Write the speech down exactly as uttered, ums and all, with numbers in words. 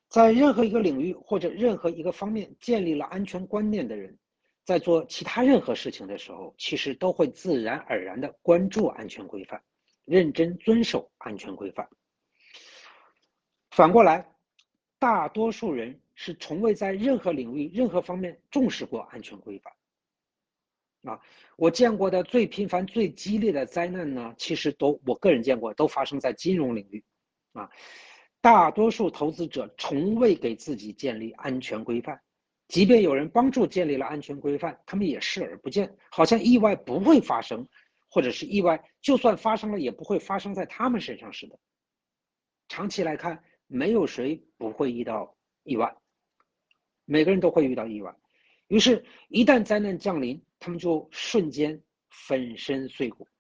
在任何一个领域或者任何一个方面建立了安全观念的人，在做其他任何事情的时候，其实都会自然而然地关注安全规范，认真遵守安全规范。反过来，大多数人是从未在任何领域、任何方面重视过安全规范。啊，我见过的最频繁、最激烈的灾难呢，其实都我个人见过，都发生在金融领域。啊，大多数投资者从未给自己建立安全规范，即便有人帮助建立了安全规范，他们也视而不见，好像意外不会发生，或者是意外就算发生了，也不会发生在他们身上似的。长期来看，没有谁不会遇到意外，每个人都会遇到意外。于是，一旦灾难降临，他们就瞬间粉身碎骨。